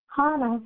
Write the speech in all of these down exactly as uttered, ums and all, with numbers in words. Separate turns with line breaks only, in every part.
Hana.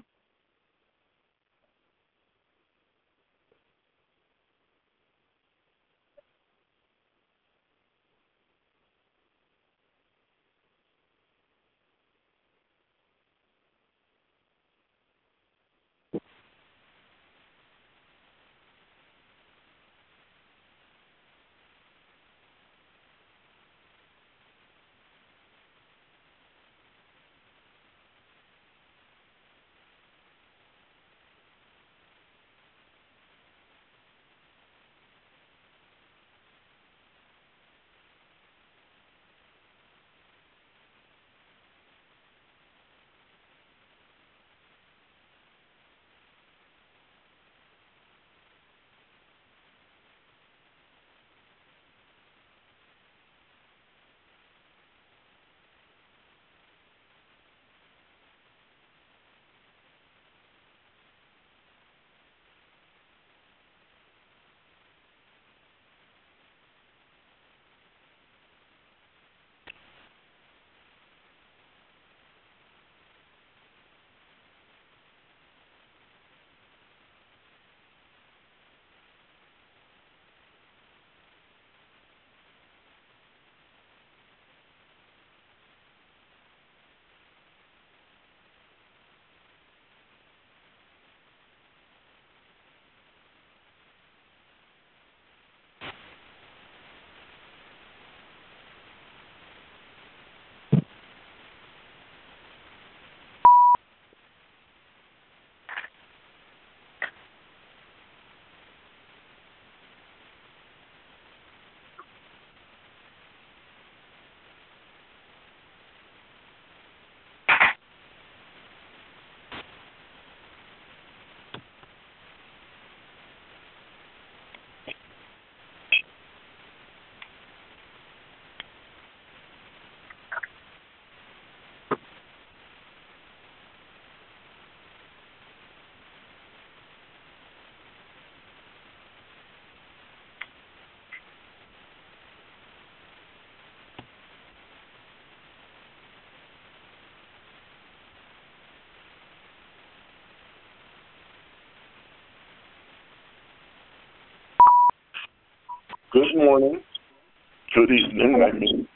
Good morning. Good evening, I mean.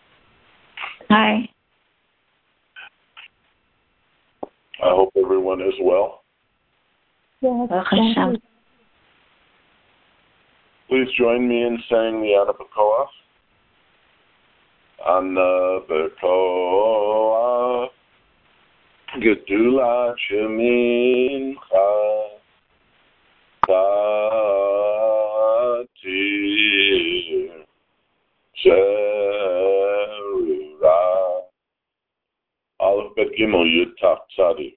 Hi.
I hope everyone is well.
Yes.
Please join me in saying the Ana B'Koach. Ana B'Koach. Gedula Shemincha. Tatir. Sherira. Aleph Bet Gimel Yud Taf Tzadi.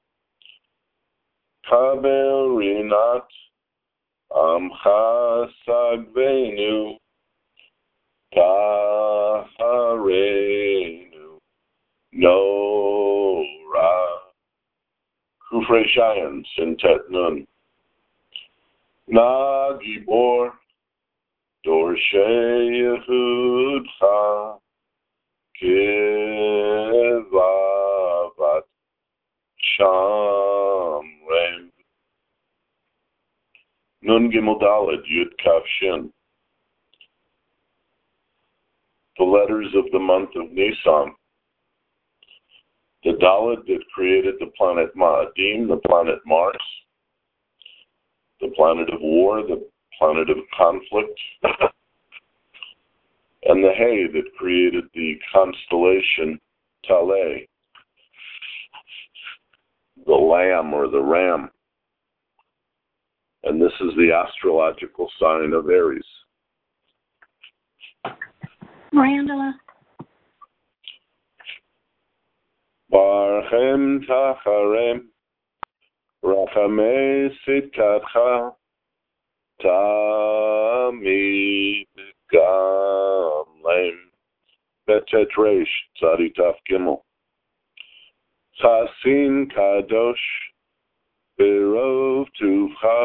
Kabel Rinat Amcha Sagvenu Taharenu Nora Kufrei Shayan Sintet Nun Na Gibor Dorshei Yehudcha Kivavat Shamrem Nun Gimel Daled Yud Kaf Shin. The letters of the month of Nisan. The Daled that created the planet Ma'adim, the planet Mars, the planet of war, the planet of conflict, and the Hay that created the constellation Taleh, the lamb or the ram. And this is the astrological sign of Aries.
Miranda.
Barchem Tacharem Rachamei Sitkatcha Tamid Gamlem Betet Reish Tzadi Taf Gimel Chasin Kadosh Berov Tuvcha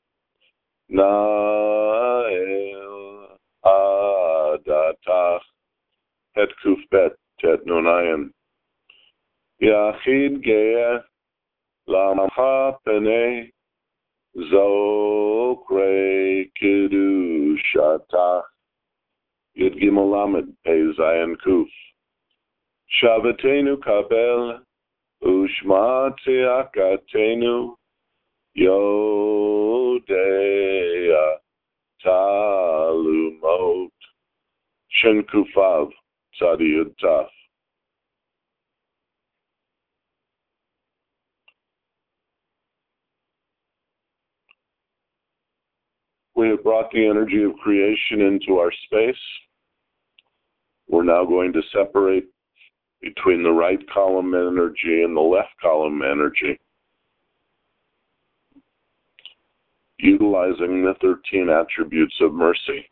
Nael Adatach Het Kuf Bet Tet Nunayan Yachid Geah Lamcha Pene Zokre Kedushatach Yud Gimel Lamed Pei Zayin Kuf Shavatenu Kabel Ushma Tzeakatenu Yodea Talumot Shen Kufav Tzadi Yud Taf. We have brought the energy of creation into our space. We're now going to separate between the right column energy and the left column energy, utilizing the thirteen attributes of mercy.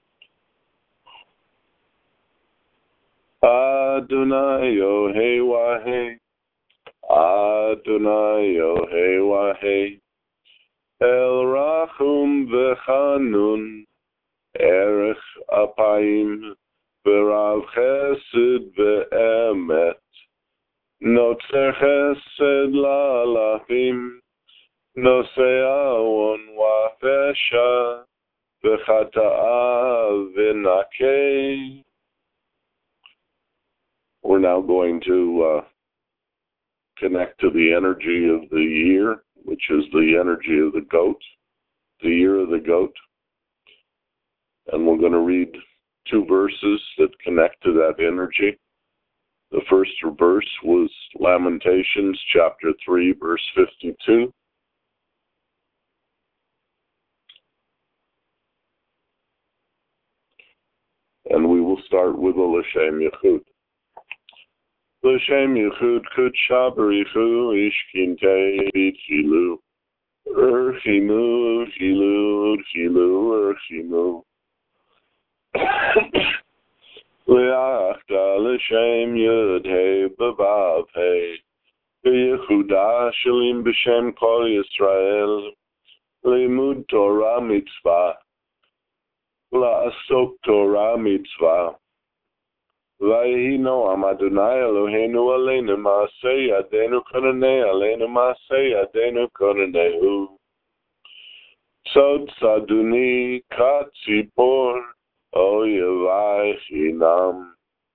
Adonai Yohei Wahei, Adonai Yohei Wahei, El Rachum V'Chanun, Erech Apayim, V'Rav Chesed V'Emet, Notzer Chesed La'alachim, Nosei Awon Wa'Fesha, V'Chata'a V'Nakei. We're now going to uh, connect to the energy of the year, which is the energy of the goat, the year of the goat. And we're going to read two verses that connect to that energy. The first verse was Lamentations chapter three, verse fifty-two. And we will start with the L'Shem Yichud. L'Shem Yichud Kudsha B'richu Ishkintei B'chilu Urchimu Urchilu Urchilu Urchimu Le'achta L'Shem Yud Hei B'vav Hei B'yichuda Shalim B'Shem Kol Yisrael Limud Torah Mitzvah La'asok Torah Mitzvah Vayhi Noam Adonai Eloheinu Aleinu Ma'aseh Yadenu Konanei Aleinu Ma'aseh Yadenu Konanehu Sod Saduni Katzipor Oyevai Chinam.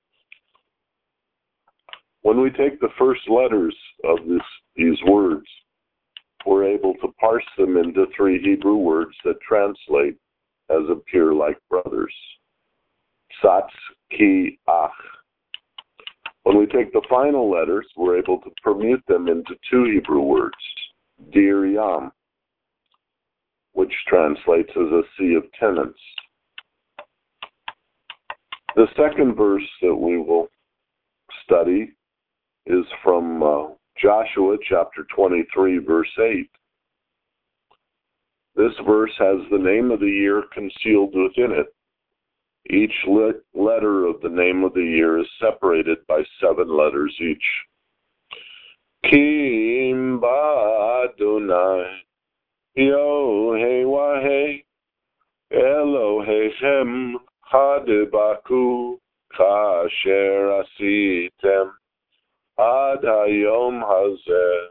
When we take the first letters of this, these words, we're able to parse them into three Hebrew words that translate as appear like brothers. Satz, Ki, Ach. When we take the final letters, we're able to permute them into two Hebrew words, Dir Yam, which translates as a sea of tenants. The second verse that we will study is from uh, Joshua chapter twenty-three, verse eight. This verse has the name of the year concealed within it. Each le- letter of the name of the year is separated by seven letters each. Kim ba Adonai Yohei Wahei Elohechem Hadebaku Kasher Asitem Ad Hayom Hazeh.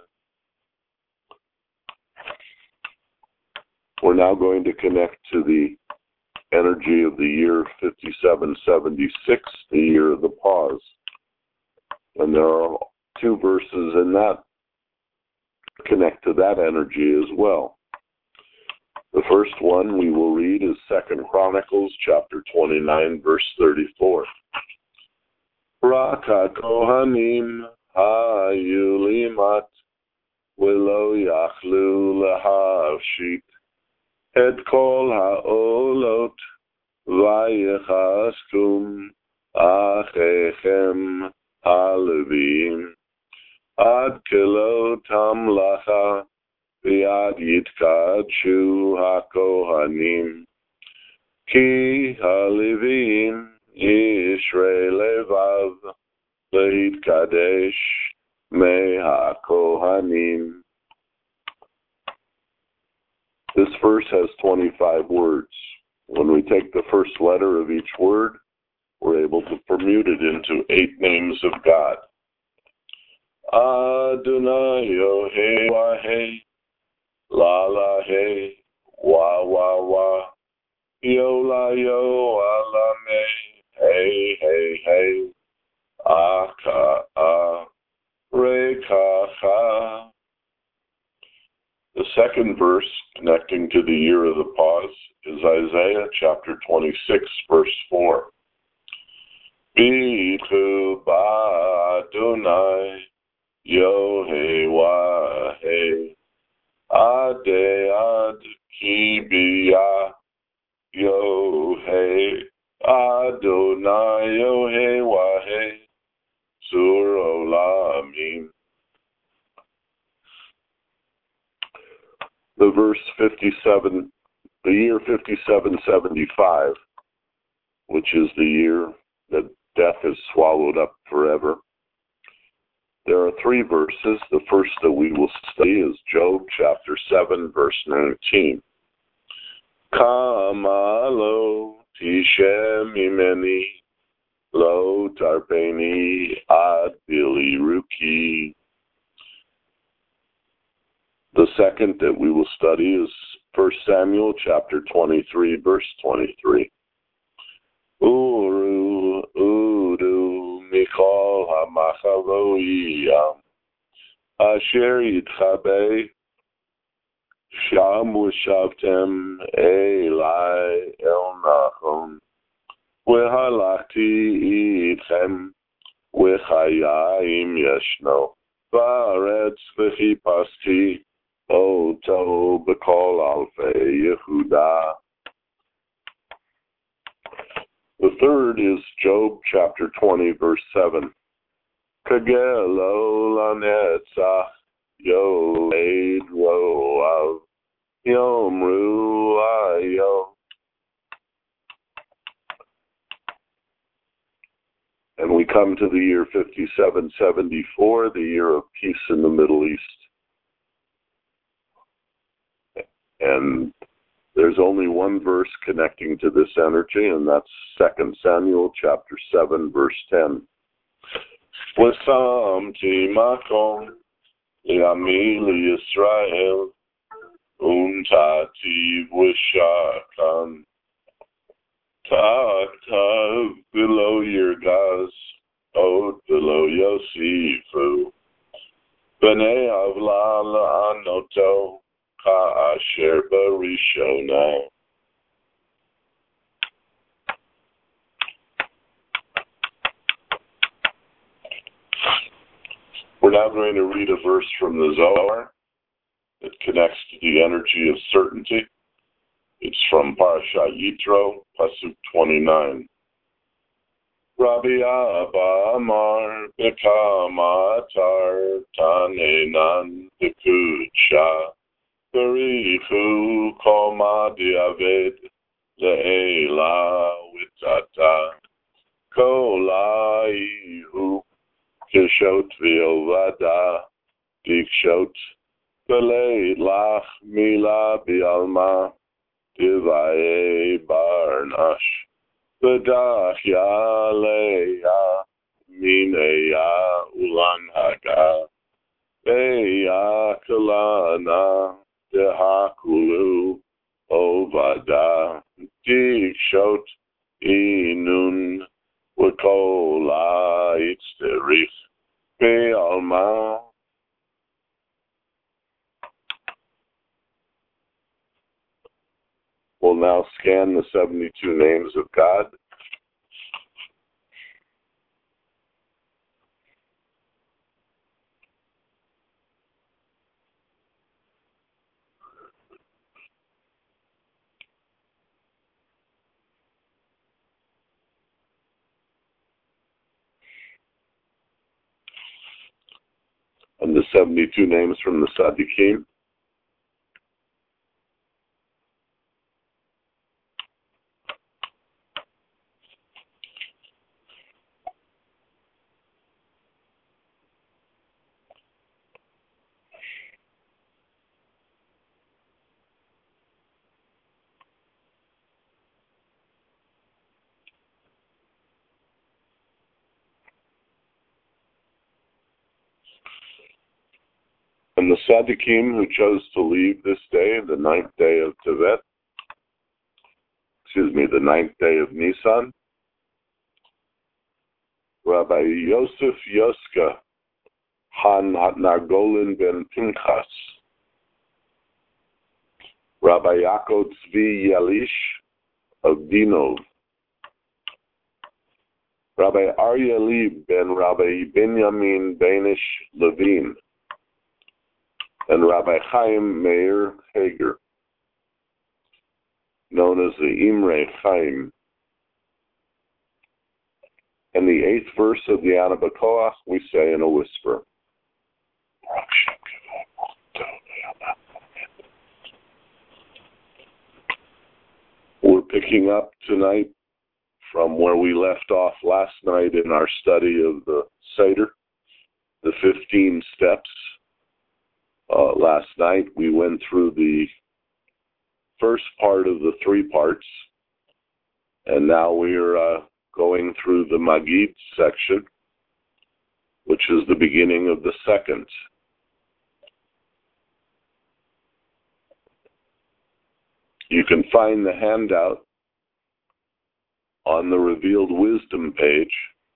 We're now going to connect to the energy of the year fifty-seven seventy-six, the year of the pause. And there are two verses in that connect to that energy as well. The first one we will read is Second Chronicles chapter twenty-nine, verse thirty-four. Raka Kohanim Hayulimat Willow Yachlu Lahavshit Et Kol Haolot Vayechaskum Achechem Halevim Ad Kelo Tamlacha V'ad Yitkadshu HaKohanim Ki Halevim Yishrei Levav Leitkadesh Me HaKohanim. This verse has twenty-five words. When we take the first letter of each word, we're able to permute it into eight names of God. Adonai Yohe Wahe, La La He, Wa Wa Wa, Yo La Yo Ala Me, Hey Hey Hey, Aka Ah, Re Ka Cha. The second verse connecting to the year of the pause is Isaiah chapter twenty-six, verse four. Bichu ba Adonai Yohe Wahe Ade Ad Kibiya Yohe Adonai Yohe Wahe Sur Olamim. The verse fifty-seven, the year fifty-seven seventy-five, which is the year that death is swallowed up forever. There are three verses. The first that we will study is Job chapter seven, verse nineteen. Kama lo tishem imeni lo tarpeni ad bili ruki. The second that we will study is First Samuel chapter twenty-three, verse twenty-three. Uru udu mikol hamachaloiyam asher yitchabe sham v'shavtem elai el nachon v'halachti itchem v'chayim yeshno v'aretz v'chipasti oto b'kol alfei Yehuda. The third is Job chapter twenty, verse seven. Kagelo lanetzach yoed roav yomru ayo. And we come to the year fifty-seven seventy-four, the year of peace in the Middle East. And there's only one verse connecting to this energy, and that's Second Samuel chapter seven, verse ten. V'samti makom li'ami li'Yisrael untati v'shakan ta'atav below Yirgaz od below Yosifu b'nei avla la'anoto Ka'asher barishona. We're now going to read a verse from the Zohar that connects to the energy of certainty. It's from Parashat Yitro, Pasuk twenty-nine. Rabbi Abba Amar Bekama Atar Tanenan Bekudsha Barichu Koma Diaved Le'ela Witata Kolaihu Kishot V'Ovada Dikshot Beleit Lach Mila Bialma Divaye Barnash Bedach Yaleya Mineya Ulan Haga Beya Kalana Dehakulu Ovada Dikshot Inun Wakola Itzterich Be'alma. We'll now scan the seventy-two names of God. And the seventy-two names from the Tzaddikim. And the Tzaddikim who chose to leave this day, the ninth day of Tevet, excuse me, the ninth day of Nisan, Rabbi Yosef Yoska, Han Nargolin ben Pinchas, Rabbi Yaakov Tzvi Yalish of Dinov, Rabbi Aryeh Lieb ben Rabbi Benjamin Benish Levine, and Rabbi Chaim Meir Hager, known as the Imre Chaim. And the eighth verse of the Ana B'Koach we say in a whisper. We're picking up tonight from where we left off last night in our study of the Seder, the fifteen steps. Uh, last night we went through the first part of the three parts, and now we're uh, going through the Magid section, which is the beginning of the second. You can find the handout on the Revealed Wisdom page,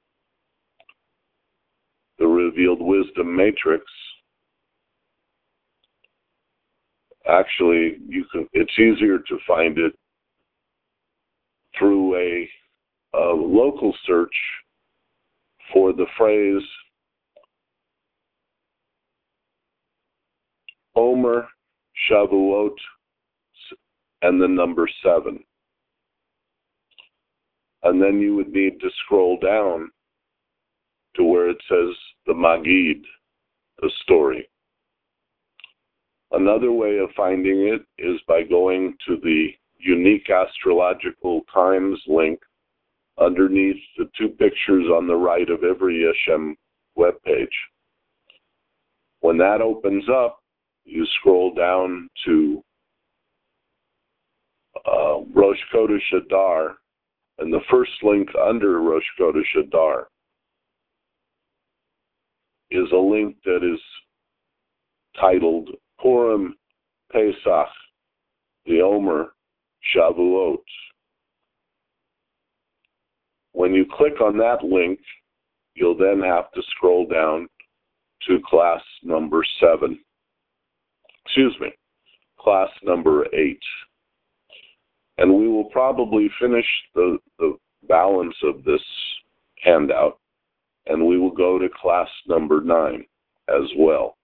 the Revealed Wisdom Matrix. Actually, you can. It's easier to find it through a, a local search for the phrase Omer Shavuot and the number seven. And then you would need to scroll down to where it says the Magid, the story. Another way of finding it is by going to the Unique Astrological Times link underneath the two pictures on the right of every Yeshem webpage. When that opens up, you scroll down to uh, Rosh Chodesh Adar, and the first link under Rosh Chodesh Adar is a link that is titled Purim Pesach, the Omer Shavuot. When you click on that link, you'll then have to scroll down to class number seven. Excuse me, class number eight. And we will probably finish the, the balance of this handout, and we will go to class number nine as well.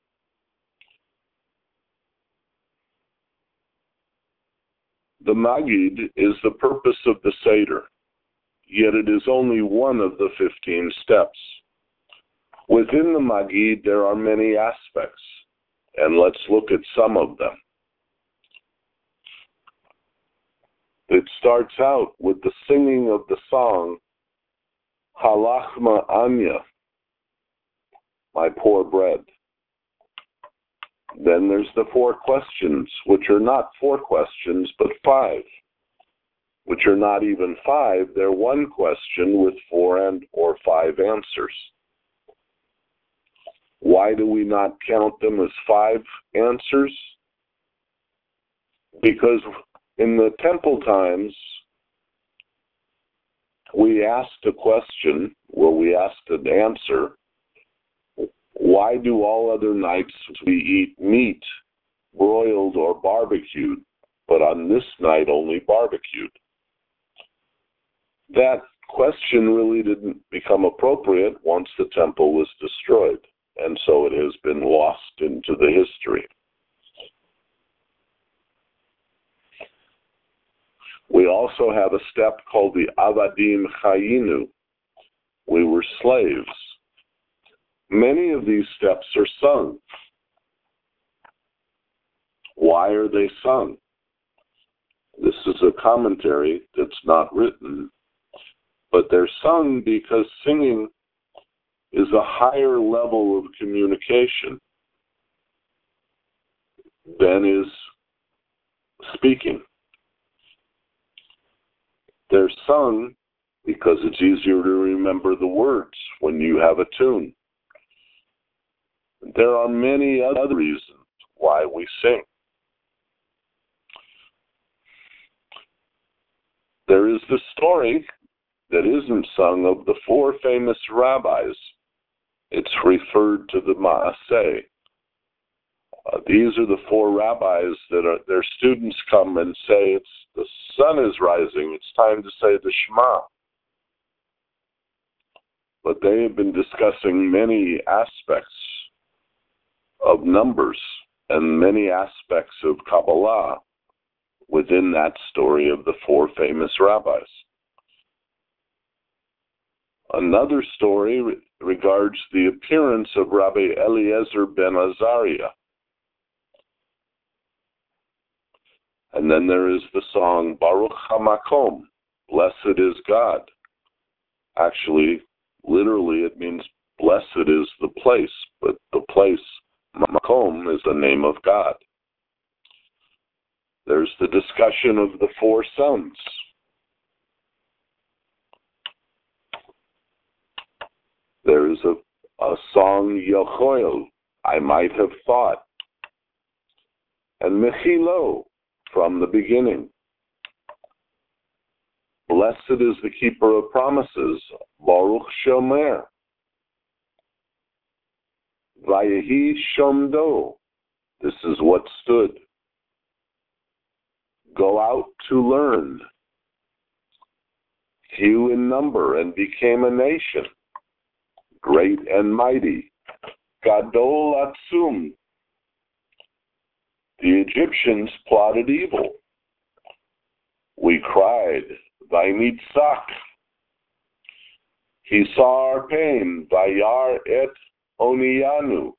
The Magid is the purpose of the Seder, yet it is only one of the fifteen steps. Within the Magid, there are many aspects, and let's look at some of them. It starts out with the singing of the song, Halachma Anya, my poor bread. Then there's the four questions, which are not four questions, but five, which are not even five. They're one question with four and or five answers. Why do we not count them as five answers? Because in the temple times, we asked a question, where we asked an answer. Why do all other nights we eat meat, broiled or barbecued, but on this night only barbecued? That question really didn't become appropriate once the temple was destroyed, and so it has been lost into the history. We also have a step called the Avadim Chayinu. We were slaves. Many of these steps are sung. Why are they sung? This is a commentary that's not written, but they're sung because singing is a higher level of communication than is speaking. They're sung because it's easier to remember the words when you have a tune. There are many other reasons why we sing. There is the story that isn't sung of the four famous rabbis. It's referred to the Maaseh. Uh, these are the four rabbis that are, their students come and say, it's the sun is rising, it's time to say the Shema. But they have been discussing many aspects of numbers and many aspects of Kabbalah within that story of the four famous rabbis. Another story re- regards the appearance of Rabbi Eliezer ben Azariah. And then there is the song Baruch HaMakom, Blessed is God. Actually, literally it means blessed is the place, but the place, Makom, is the name of God. There's the discussion of the four sons. There is a, a song, Yochoel, I might have thought, and Mechilo, from the beginning. Blessed is the keeper of promises, Baruch Shomer. Vayehi Shomdo, this is what stood. Go out to learn. Few in number and became a nation, great and mighty. Gadol Atzum. The Egyptians plotted evil. We cried, Vainitzak. He saw our pain, Vayar et Oniyanu.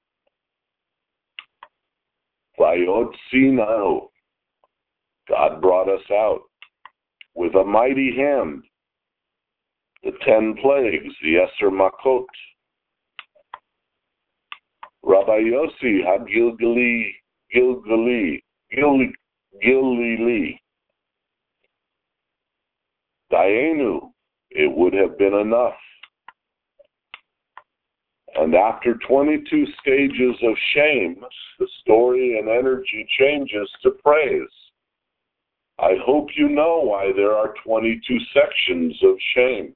Vayotzinanu. God brought us out with a mighty hand. The ten plagues, the Eser Makot. Rabbi Yossi HaGilgali, Gilgali, Gil, Gilili. Dayenu, it would have been enough. And after twenty-two stages of shame, the story and energy changes to praise. I hope you know why there are twenty-two sections of shame.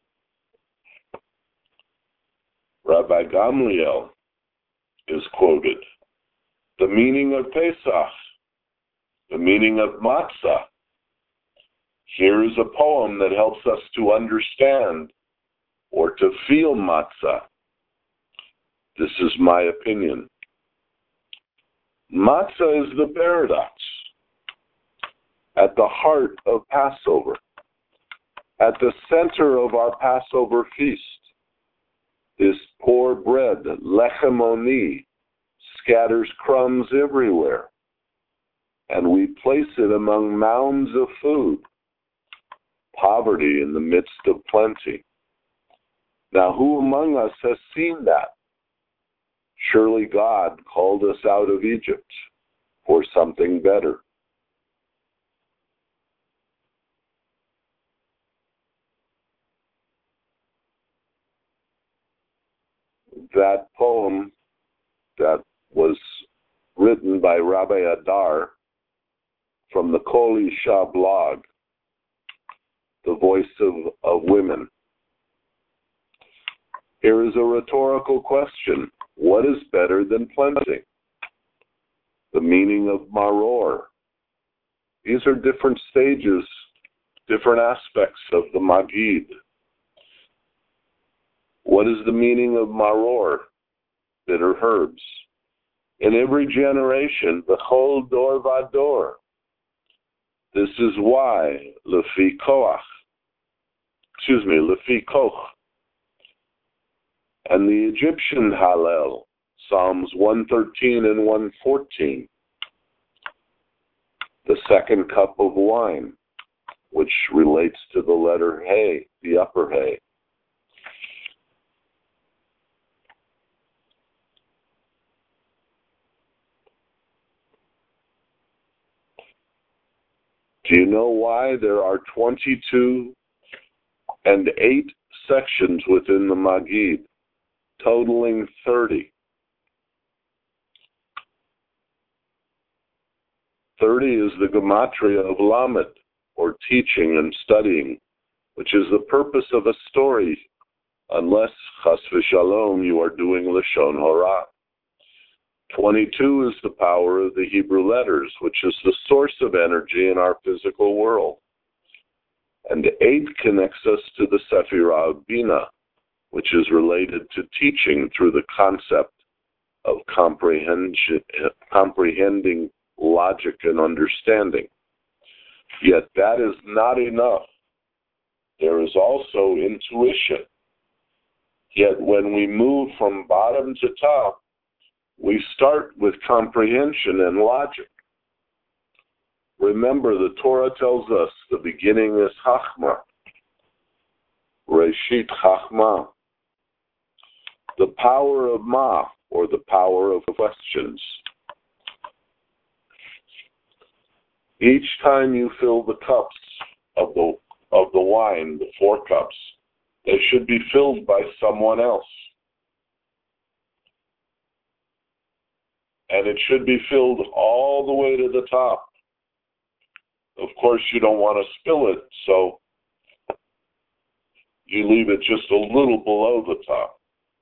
Rabbi Gamliel is quoted. The meaning of Pesach, the meaning of Matzah. Here is a poem that helps us to understand or to feel Matzah. This is my opinion. Matzah is the paradox at the heart of Passover, at the center of our Passover feast. This poor bread, lechem oni, scatters crumbs everywhere, and we place it among mounds of food, poverty in the midst of plenty. Now, who among us has seen that? Surely God called us out of Egypt for something better. That poem that was written by Rabbi Adar from the Kol Isha blog, The Voice of, of Women. Here is a rhetorical question. What is better than plenty? The meaning of maror. These are different stages, different aspects of the Magid. What is the meaning of maror? Bitter herbs. In every generation, b'chol dor vador. This is why, lefi koach, excuse me, lefi koch. And the Egyptian Hallel, Psalms one thirteen and one fourteen. The second cup of wine, which relates to the letter Hey, the upper Hey. Do you know why there are twenty-two and eight sections within the Magid, totaling thirty? thirty is the gematria of lamed, or teaching and studying, which is the purpose of a story, unless, chas v'shalom, you are doing lashon hara. twenty-two is the power of the Hebrew letters, which is the source of energy in our physical world. And eight connects us to the Sephirah of Bina, which is related to teaching through the concept of comprehension, comprehending logic and understanding. Yet that is not enough. There is also intuition. Yet when we move from bottom to top, we start with comprehension and logic. Remember, the Torah tells us the beginning is Chachma, Reshit Chachma, the power of Ma, or the power of questions. Each time you fill the cups of the of the wine, the four cups, they should be filled by someone else. And it should be filled all the way to the top. Of course, you don't want to spill it, so you leave it just a little below the top.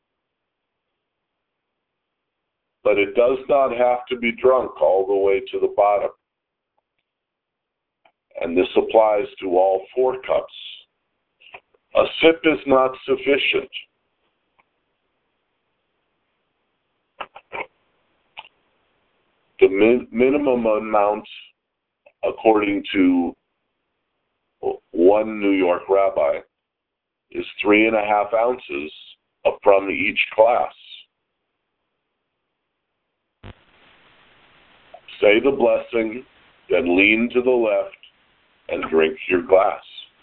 But it does not have to be drunk all the way to the bottom. And this applies to all four cups. A sip is not sufficient. The min- minimum amount, according to one New York rabbi, is three and a half ounces from each glass. Say the blessing, then lean to the left and drink your glass.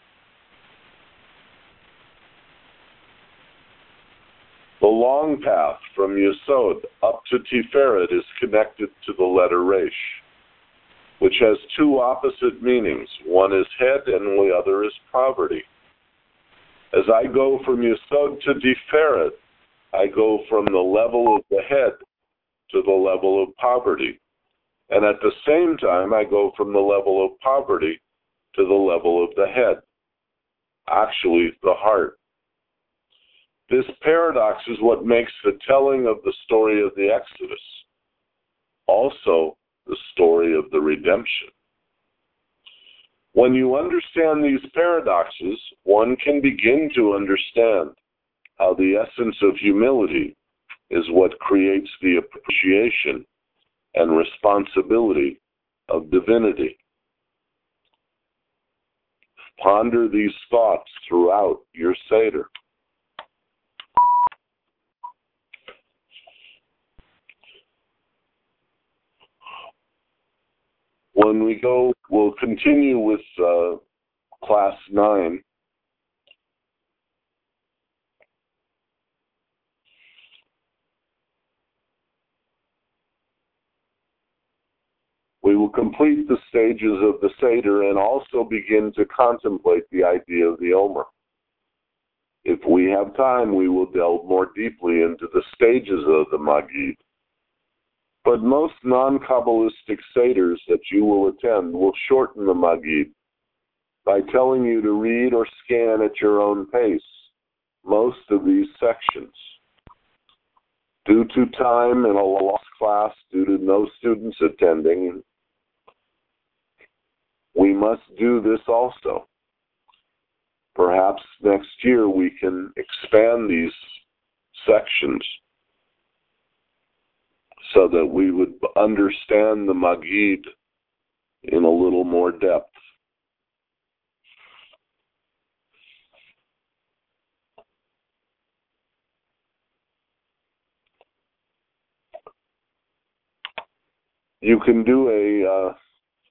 The long path from Yesod up to Tiferet is connected to the letter Resh, which has two opposite meanings. One is head and the other is poverty. As I go from Yesod to Tiferet, I go from the level of the head to the level of poverty. And at the same time, I go from the level of poverty to the level of the head, actually the heart. This paradox is what makes the telling of the story of the Exodus also the story of the redemption. When you understand these paradoxes, one can begin to understand how the essence of humility is what creates the appreciation and responsibility of divinity. Ponder these thoughts throughout your Seder. When we go, we'll continue with uh, class nine. We will complete the stages of the Seder and also begin to contemplate the idea of the Omer. If we have time, we will delve more deeply into the stages of the Magid. But most non-Kabbalistic Seders that you will attend will shorten the Magid by telling you to read or scan at your own pace most of these sections. Due to time and a lost class, due to no students attending, we must do this also. Perhaps next year we can expand these sections so that we would understand the Magid in a little more depth. You can do a uh,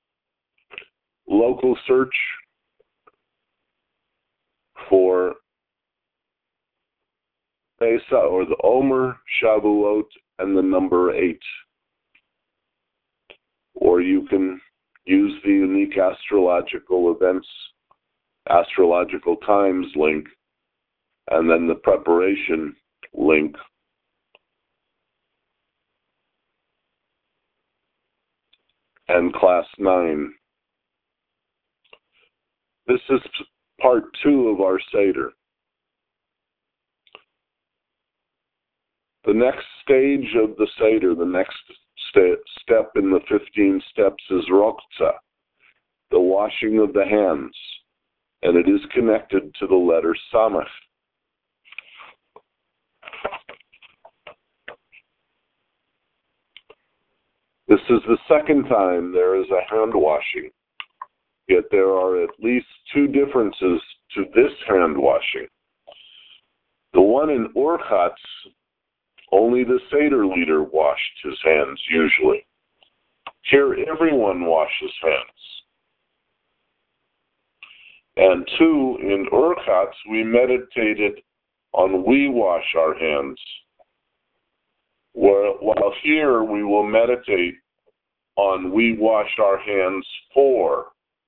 local search for Pesach or the Omer, Shavuot, and the number eight. Or you can use the unique astrological events, astrological times link, and then the preparation link. and Class nine. This is part two of our Seder. The next stage of the Seder, the next st- step in the fifteen steps is Rokza, the washing of the hands, and it is connected to the letter Samach. This is the second time there is a hand washing, yet there are at least two differences to this hand washing. The one in Orchatz, only the Seder leader washed his hands usually. Here everyone washes hands. And two, in Orchatz, we meditated on we wash our hands. While here we will meditate on we wash our hands for.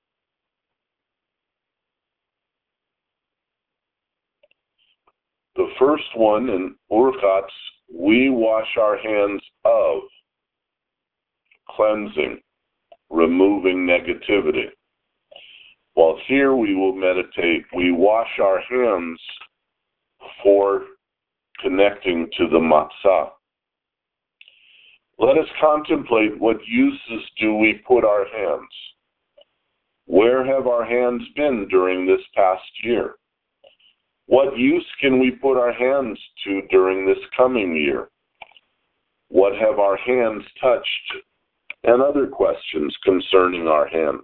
The first one in Orchatz, we wash our hands of, cleansing, removing negativity. While here we will meditate, we wash our hands for connecting to the matzah. Let us contemplate what uses do we put our hands. Where have our hands been during this past year? What use can we put our hands to during this coming year? What have our hands touched? And other questions concerning our hands.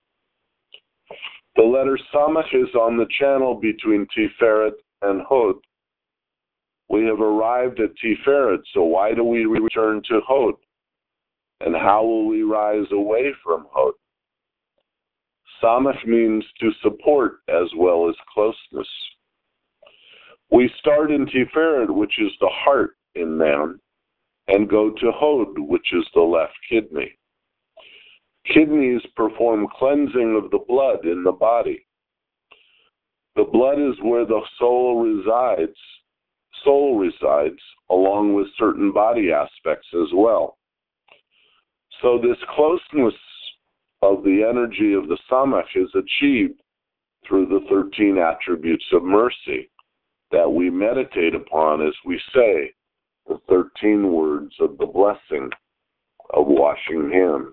The letter Samach is on the channel between Tiferet and Hod. We have arrived at Tiferet, so why do we return to Hod? And how will we rise away from Hod? Samach means to support as well as closeness. We start in Tiferet, which is the heart in man, and go to Hod, which is the left kidney. Kidneys perform cleansing of the blood in the body. The blood is where the soul resides. Soul resides, along with certain body aspects as well. So this closeness of the energy of the Samach is achieved through the thirteen attributes of mercy that we meditate upon as we say the thirteen words of the blessing of washing hands.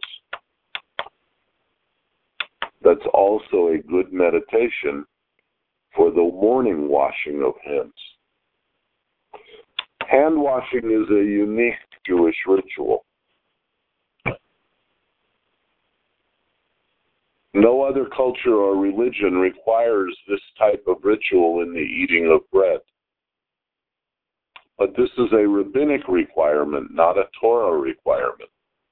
That's also a good meditation for the morning washing of hands. Hand washing is a unique Jewish ritual. No other culture or religion requires this type of ritual in the eating of bread. But this is a rabbinic requirement, not a Torah requirement.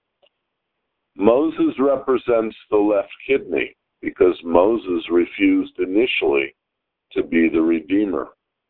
Moses represents the left kidney because Moses refused initially to be the Redeemer.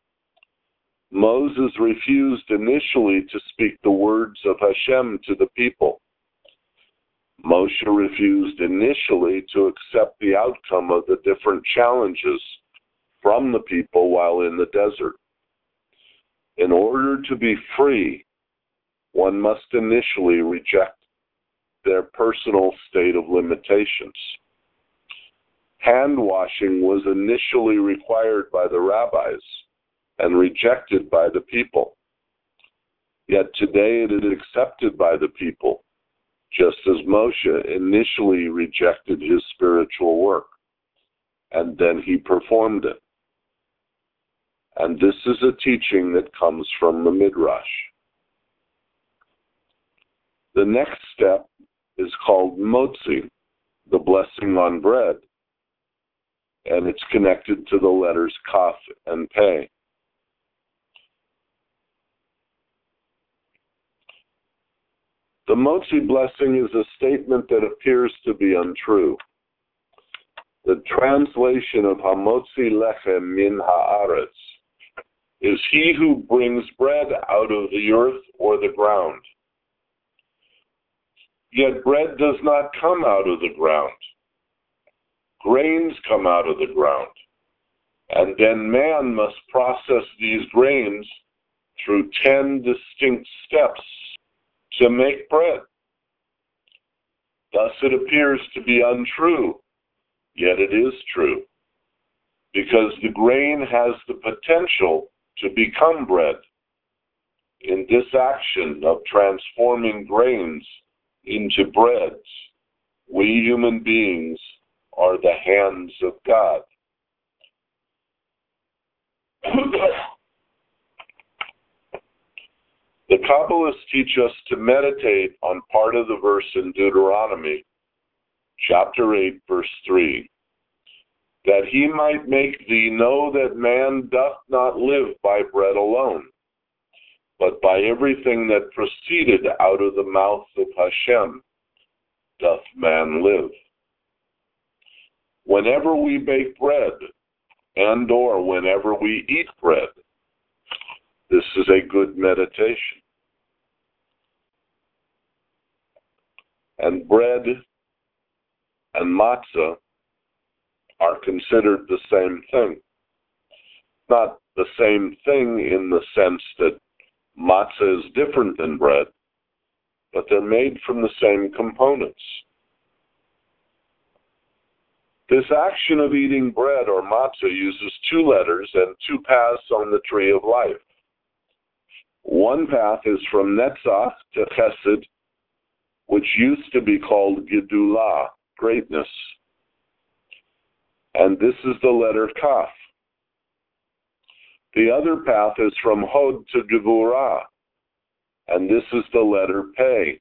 Moses refused initially to speak the words of Hashem to the people. Moshe refused initially to accept the outcome of the different challenges from the people while in the desert. In order to be free, one must initially reject their personal state of limitations. Hand washing was initially required by the rabbis and rejected by the people. Yet today it is accepted by the people, just as Moshe initially rejected his spiritual work, and then he performed it. And this is a teaching that comes from the Midrash. The next step is called Motzi, the blessing on bread, and it's connected to the letters Kaf and Pei. The Motzi blessing is a statement that appears to be untrue. The translation of Hamotzi Lechem min haaretz is he who brings bread out of the earth or the ground. Yet bread does not come out of the ground. Grains come out of the ground. And then man must process these grains through ten distinct steps to make bread. Thus it appears to be untrue, yet it is true, because the grain has the potential to become bread. In this action of transforming grains into breads, we human beings are the hands of God. The Kabbalists teach us to meditate on part of the verse in Deuteronomy, chapter eight, verse three, that he might make thee know that man doth not live by bread alone, but by everything that proceeded out of the mouth of Hashem doth man live. Whenever we bake bread, and or whenever we eat bread, this is a good meditation. And bread and matzah are considered the same thing. Not the same thing in the sense that matzah is different than bread, but they're made from the same components. This action of eating bread or matzah uses two letters and two paths on the tree of life. One path is from Netzach to Chesed, which used to be called Gedulah, greatness. And this is the letter Kaf. The other path is from Hod to Gevurah, and this is the letter Pei.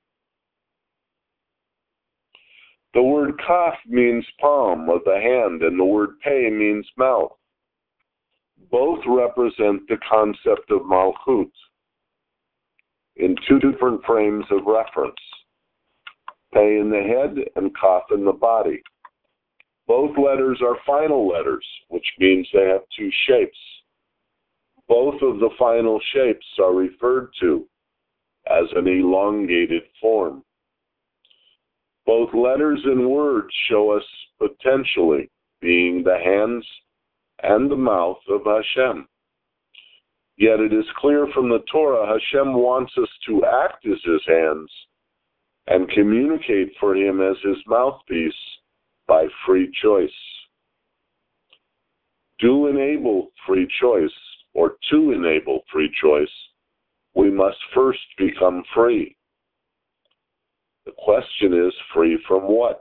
The word Kaf means palm of the hand, and the word Pei means mouth. Both represent the concept of Malchut in two different frames of reference, Pei in the head and Kaf in the body. Both letters are final letters, which means they have two shapes. Both of the final shapes are referred to as an elongated form. Both letters and words show us potentially being the hands and the mouth of Hashem. Yet it is clear from the Torah, Hashem wants us to act as his hands and communicate for him as his mouthpiece by free choice. To enable free choice, or to enable free choice, we must first become free. The question is, free from what?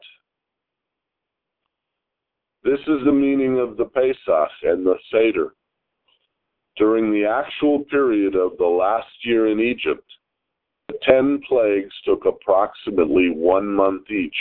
This is the meaning of the Pesach and the Seder. During the actual period of the last year in Egypt, the ten plagues took approximately one month each,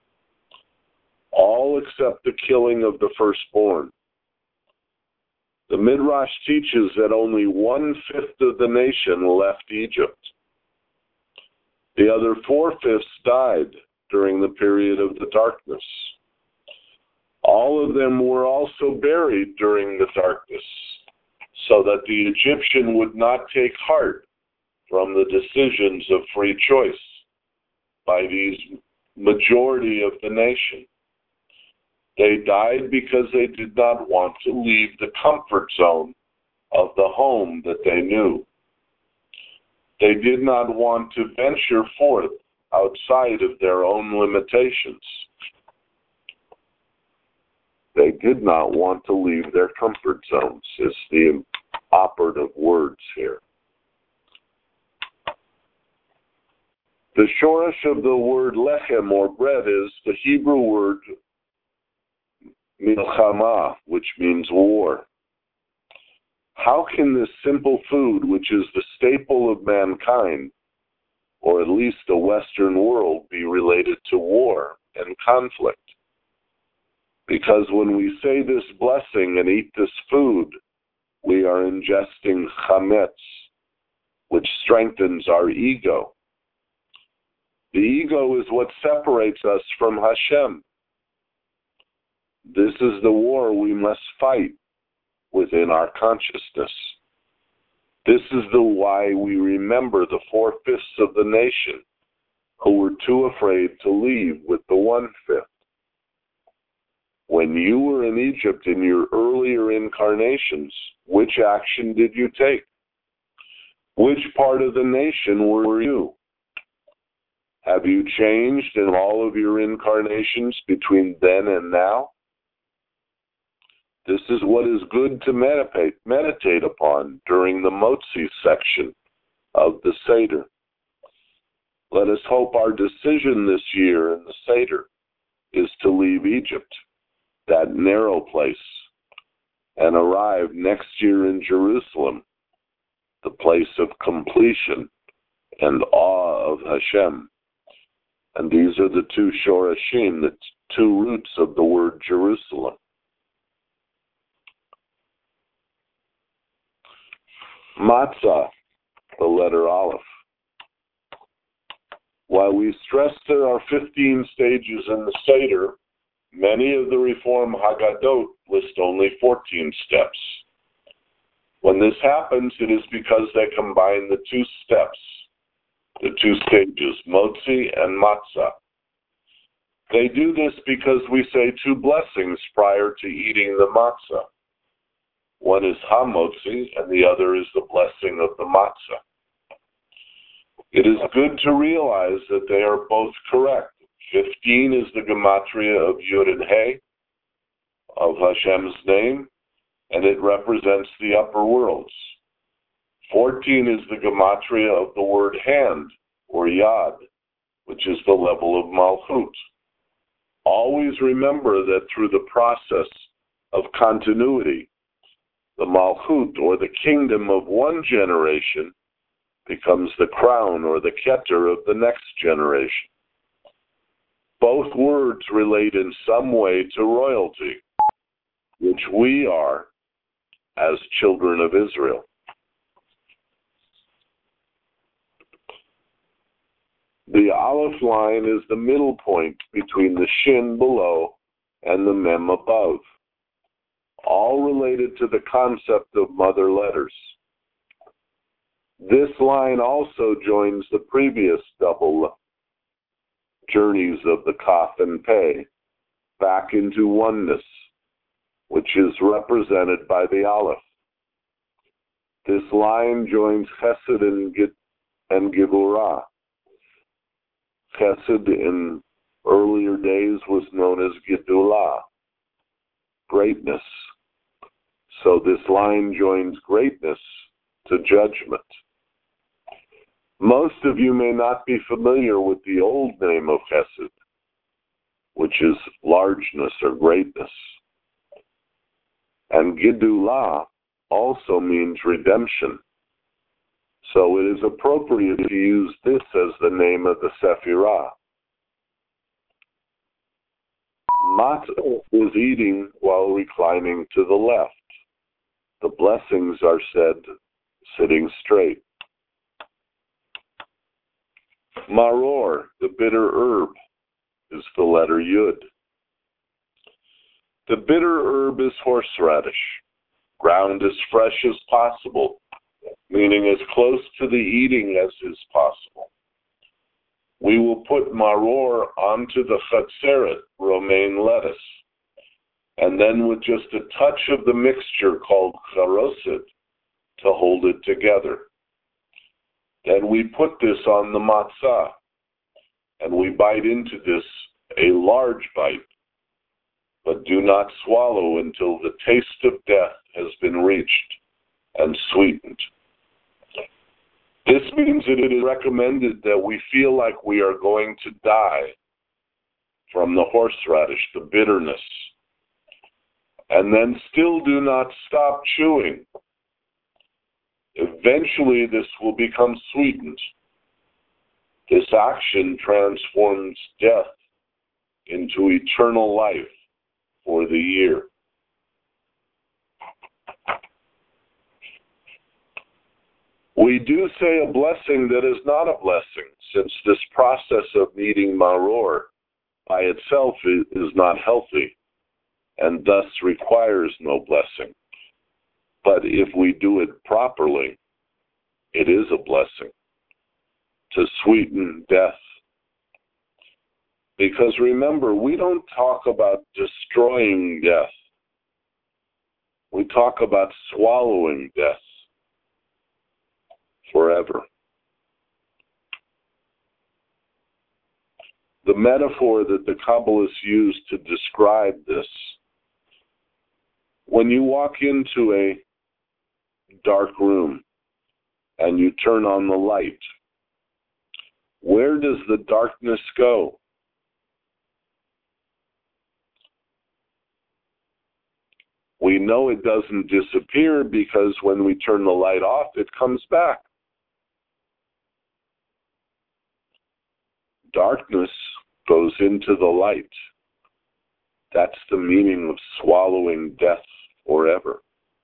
all except the killing of the firstborn. The Midrash teaches that only one-fifth of the nation left Egypt. The other four-fifths died during the period of the darkness. All of them were also buried during the darkness, so that the Egyptian would not take heart from the decisions of free choice by these majority of the nation. They died because they did not want to leave the comfort zone of the home that they knew. They did not want to venture forth outside of their own limitations. They did not want to leave their comfort zones, is the operative words here. The shoresh of the word lechem, or bread, is the Hebrew word milchama, which means war. How can this simple food, which is the staple of mankind, or at least the Western world, be related to war and conflict? Because when we say this blessing and eat this food, we are ingesting chametz, which strengthens our ego. The ego is what separates us from Hashem. This is the war we must fight within our consciousness. This is the why we remember the four-fifths of the nation who were too afraid to leave with the one-fifth. When you were in Egypt in your earlier incarnations, which action did you take? Which part of the nation were you? Have you changed in all of your incarnations between then and now? This is what is good to meditate, meditate upon during the Motzi section of the Seder. Let us hope our decision this year in the Seder is to leave Egypt, that narrow place, and arrive next year in Jerusalem, the place of completion and awe of Hashem. And these are the two shorashim, the two roots of the word Jerusalem. Matzah, the letter Aleph. While we stress there are fifteen stages in the Seder, many of the Reform Haggadot list only fourteen steps. When this happens, it is because they combine the two steps, the two stages, Motzi and Matzah. They do this because we say two blessings prior to eating the matzah. One is HaMotzi, and the other is the blessing of the matzah. It is good to realize that they are both correct. Fifteen is the gematria of Yud and He, of Hashem's name, and it represents the upper worlds. Fourteen is the gematria of the word hand, or Yad, which is the level of Malchut. Always remember that through the process of continuity, the Malchut, or the kingdom of one generation, becomes the crown or the Keter of the next generation. Both words relate in some way to royalty, which we are as children of Israel. The Aleph line is the middle point between the Shin below and the Mem above, all related to the concept of mother letters. This line also joins the previous double journeys of the Kaf and Pei back into oneness, which is represented by the Aleph. This line joins Chesed and, Ge- and Gevurah. Chesed in earlier days was known as Gedulah, greatness. So this line joins greatness to judgment. Most of you may not be familiar with the old name of Chesed, which is largeness or greatness. And Gedulah also means redemption. So it is appropriate to use this as the name of the Sephirah. Matzah is eating while reclining to the left. The blessings are said sitting straight. Maror, the bitter herb, is the letter Yud. The bitter herb is horseradish, ground as fresh as possible, meaning as close to the eating as is possible. We will put maror onto the chatzeret, romaine lettuce, and then with just a touch of the mixture called charoset to hold it together. Then we put this on the matzah, and we bite into this a large bite, but do not swallow until the taste of death has been reached and sweetened. This means that it is recommended that we feel like we are going to die from the horseradish, the bitterness, and then still do not stop chewing. Eventually, this will become sweetened. This action transforms death into eternal life for the year. We do say a blessing that is not a blessing, since this process of eating maror by itself is not healthy and thus requires no blessing. But if we do it properly, it is a blessing to sweeten death. Because remember, we don't talk about destroying death. We talk about swallowing death forever. the metaphor that the Kabbalists use to describe this, when you walk into a dark room and you turn on the light, where does the darkness go? We know it doesn't disappear because when we turn the light off, it comes back. Darkness goes into the light. That's the meaning of swallowing death forever.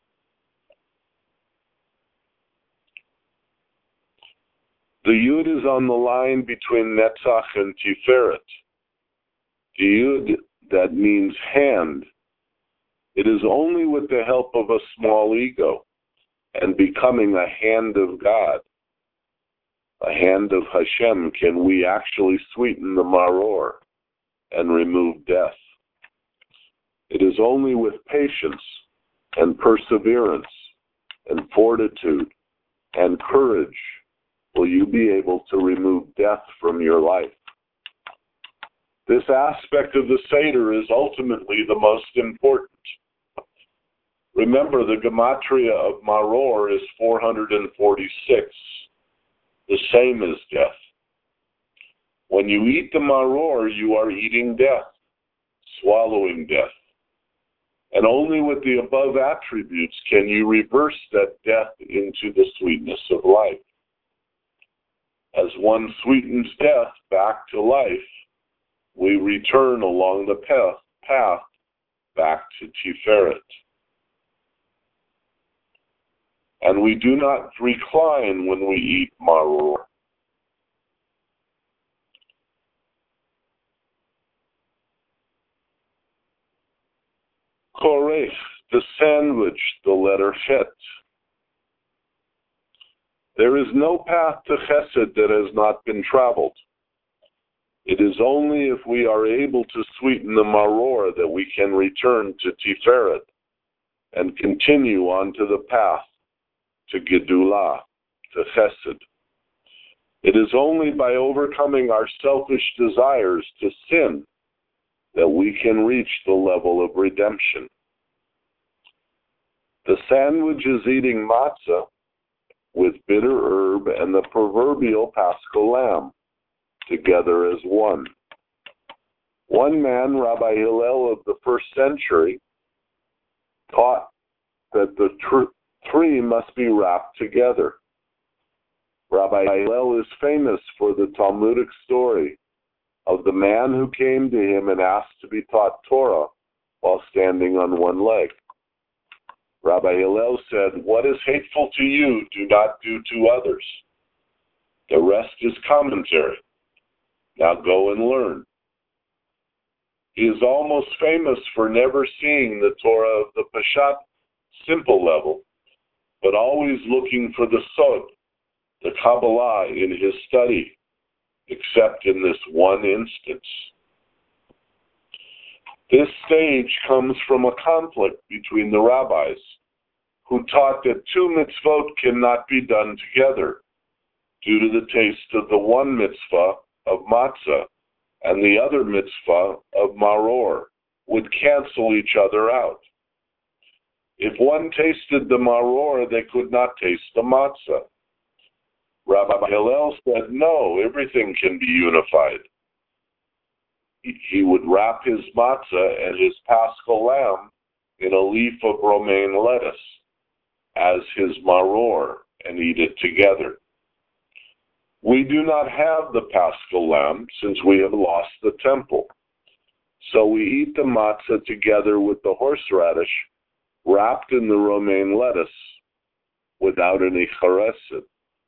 The Yud is on the line between Netzach and Tiferet. The Yud, that means hand. It is only with the help of a small ego and becoming a hand of God, a hand of Hashem, can we actually sweeten the maror and remove death. It is only with patience and perseverance and fortitude and courage will you be able to remove death from your life. This aspect of the Seder is ultimately the most important. Remember, the gematria of maror is four hundred forty-six, the same as death. When you eat the maror, you are eating death, swallowing death. And only with the above attributes can you reverse that death into the sweetness of life. As one sweetens death back to life, we return along the path, path back to Tiferet. And we do not recline when we eat maror. Korech, the sandwich, the letter Chet. There is no path to Chesed that has not been traveled. It is only if we are able to sweeten the maror that we can return to Tiferet and continue on to the path to Gedulah, to Chesed. It is only by overcoming our selfish desires to sin that we can reach the level of redemption. The sandwich is eating matzah with bitter herb and the proverbial Paschal lamb together as one. One man, Rabbi Hillel of the first century, taught that the tr- three must be wrapped together. Rabbi Hillel is famous for the Talmudic story of the man who came to him and asked to be taught Torah while standing on one leg. Rabbi Hillel said, "What is hateful to you, do not do to others. The rest is commentary. Now go and learn." He is almost famous for never seeing the Torah of the Peshat simple level, but always looking for the Sod, the Kabbalah, in his study, except in this one instance. This stage comes from a conflict between the rabbis, who taught that two mitzvot cannot be done together due to the taste of the one mitzvah of matzah and the other mitzvah of maror would cancel each other out. If one tasted the maror, they could not taste the matzah. Rabbi Hillel said, no, everything can be unified. He would wrap his matzah and his paschal lamb in a leaf of romaine lettuce as his maror and eat it together. We do not have the paschal lamb since we have lost the temple. So we eat the matzah together with the horseradish wrapped in the romaine lettuce without any charesid.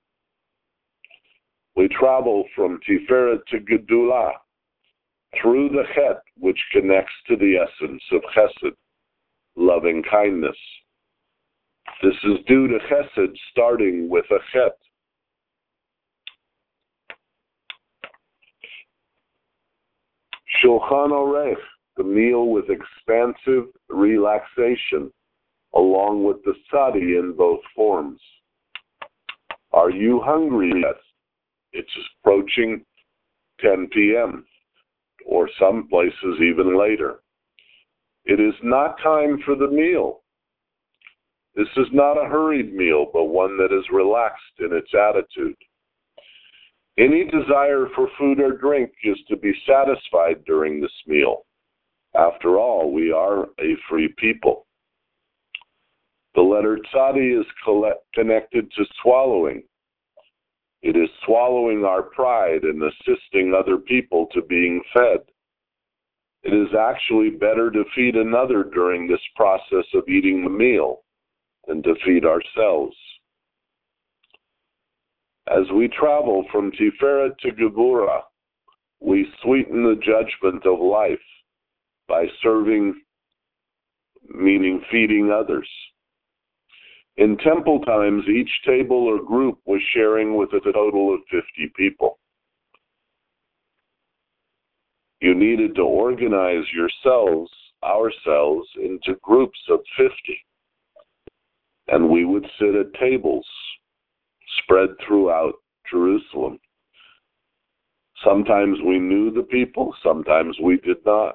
We travel from Tiferet to Gedulah through the Chet, which connects to the essence of Chesed, loving kindness. This is due to Chesed starting with a Chet. Shulchan Orech, the meal with expansive relaxation, along with the sadi in both forms. Are you hungry yet? It's approaching ten p.m. or some places even later. It is not time for the meal. This is not a hurried meal, but one that is relaxed in its attitude. Any desire for food or drink is to be satisfied during this meal. After all, we are a free people. The letter tzadi is connected to swallowing. It is swallowing our pride and assisting other people to being fed. It is actually better to feed another during this process of eating the meal than to feed ourselves. As we travel from Tiferet to Geburah, we sweeten the judgment of life by serving, meaning feeding others. In temple times, each table or group was sharing with a total of fifty people. You needed to organize yourselves, ourselves, into groups of fifty. And we would sit at tables spread throughout Jerusalem. Sometimes we knew the people, sometimes we did not.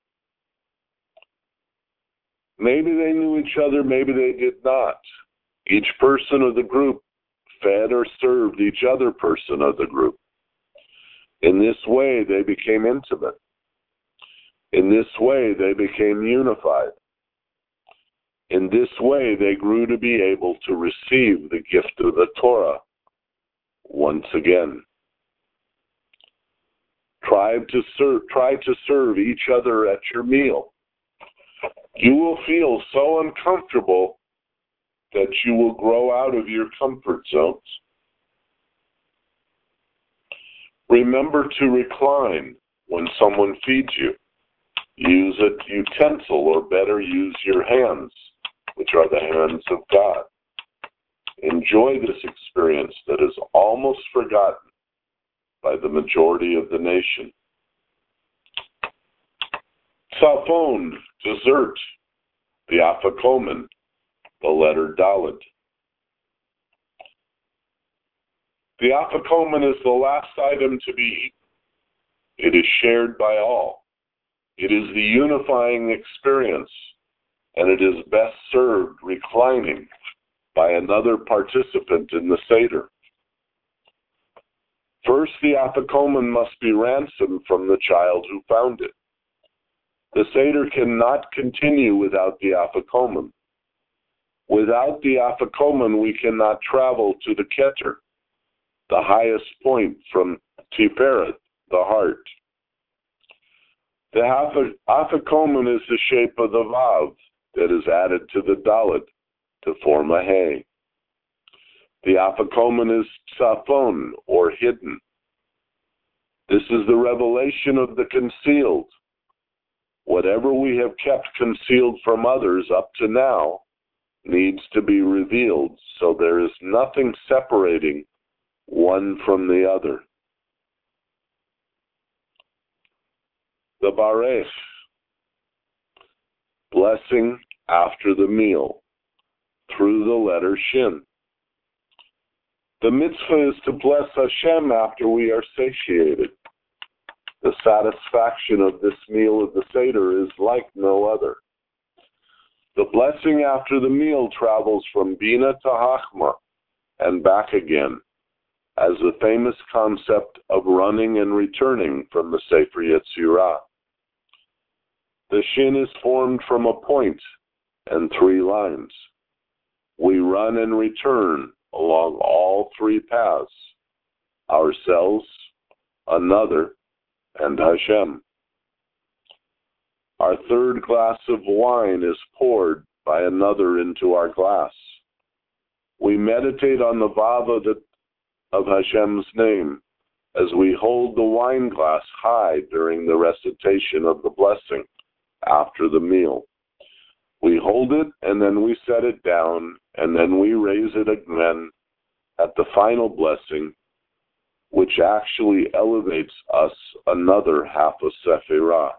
Maybe they knew each other, maybe they did not. Each person of the group fed or served each other person of the group. In this way, they became intimate. In this way, they became unified. In this way, they grew to be able to receive the gift of the Torah once again. Try to serve, try to serve each other at your meal. You will feel so uncomfortable that you will grow out of your comfort zones. Remember to recline when someone feeds you. Use a utensil, or better, use your hands, which are the hands of God. Enjoy this experience that is almost forgotten by the majority of the nation. Tzafon, dessert, the afikomen, the letter Dalet. The afikomen is the last item to be eaten. It is shared by all. It is the unifying experience, and it is best served reclining by another participant in the Seder. First, the afikomen must be ransomed from the child who found it. The Seder cannot continue without the afikomen. Without the afikomen, we cannot travel to the Keter, the highest point from Tiferet, the heart. The afikomen is the shape of the Vav that is added to the Dalet to form a Hey. The afikomen is tzafon, or hidden. This is the revelation of the concealed. Whatever we have kept concealed from others up to now needs to be revealed, so there is nothing separating one from the other. The Barech, blessing after the meal, through the letter Shin. The mitzvah is to bless Hashem after we are satiated. The satisfaction of this meal of the Seder is like no other. The blessing after the meal travels from Bina to Chachma and back again, as the famous concept of running and returning from the Sefer Yetzirah. The Shin is formed from a point and three lines. We run and return along all three paths, ourselves, another, and Hashem. Our third glass of wine is poured by another into our glass. We meditate on the Vav of Hashem's name as we hold the wine glass high during the recitation of the blessing after the meal. We hold it, and then we set it down, and then we raise it again at the final blessing, which actually elevates us another half a sephirah.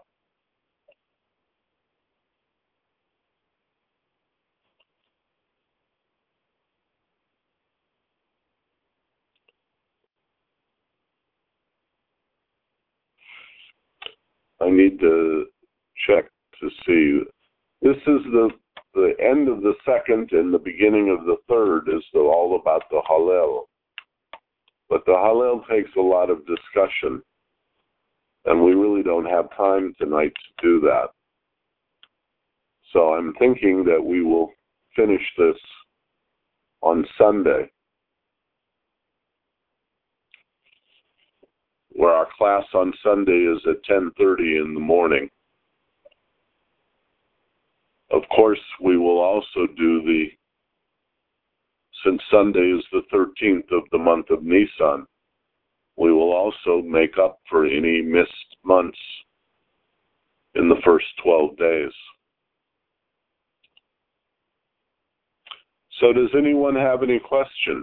I need to check to see. This is the the end of the second and the beginning of the third is the, all about the Hallel. But the Hallel takes a lot of discussion, and we really don't have time tonight to do that. So I'm thinking that we will finish this on Sunday, where our class on Sunday is at ten thirty in the morning. Of course, we will also do the, since Sunday is the thirteenth of the month of Nisan, we will also make up for any missed months in the first twelve days. So does anyone have any questions?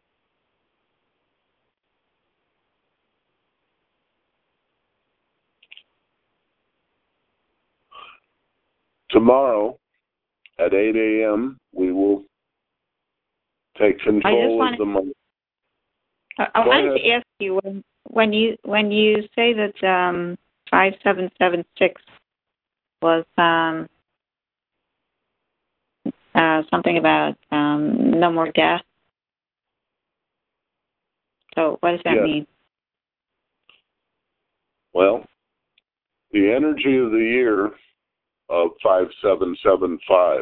Tomorrow at eight a.m. we will take control
wanted,
of the month.
I, I wanted to ask you, when, when you when you say that um, five seven seven six was um, uh, something about um, no more death, so what does that
yes.
mean?
Well, the energy of the year of five seven seven five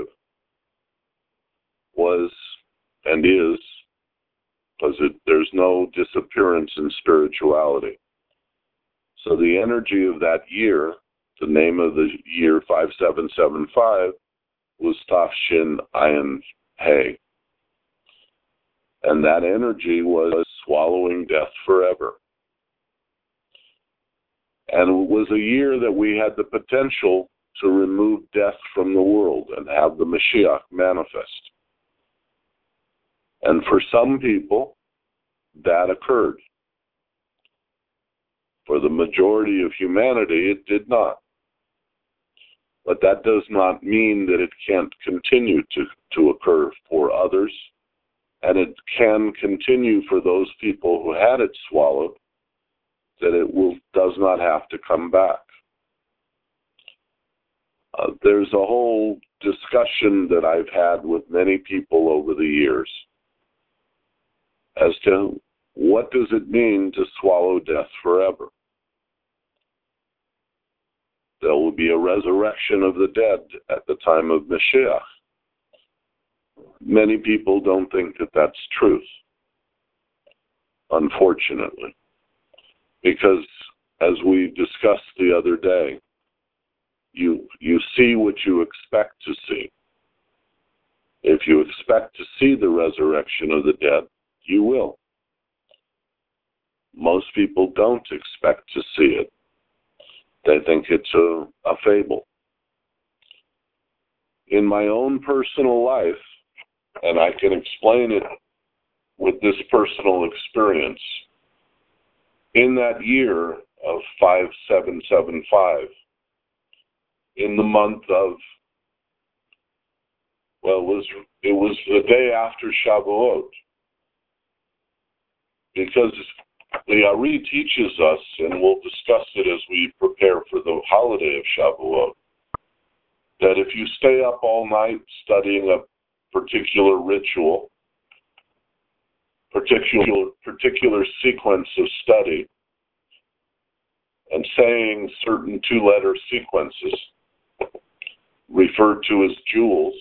was and is, because there's no disappearance in spirituality. So the energy of that year, the name of the year five seven seven five, was Tafshin Ayin He. And that energy was swallowing death forever. And it was a year that we had the potential to remove death from the world and have the Mashiach manifest. And for some people, that occurred. For the majority of humanity, it did not. But that does not mean that it can't continue to, to occur for others, and it can continue for those people who had it swallowed, that it will does not have to come back. Uh, there's a whole discussion that I've had with many people over the years as to what does it mean to swallow death forever. There will be a resurrection of the dead at the time of Mashiach. Many people don't think that that's truth, unfortunately, because as we discussed the other day, You you see what you expect to see. If you expect to see the resurrection of the dead, you will. Most people don't expect to see it. They think it's a, a fable. In my own personal life, and I can explain it with this personal experience, in that year of five seven seven five, in the month of, well, it was, it was the day after Shavuot. Because the Ari teaches us, and we'll discuss it as we prepare for the holiday of Shavuot, that if you stay up all night studying a particular ritual, particular, particular sequence of study, and saying certain two-letter sequences, referred to as jewels,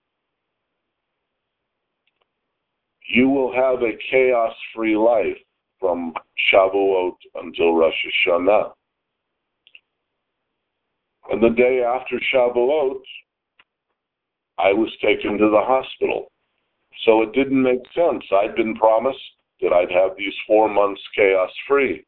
you will have a chaos-free life from Shavuot until Rosh Hashanah. And the day after Shavuot, I was taken to the hospital. So it didn't make sense. I'd been promised that I'd have these four months chaos-free.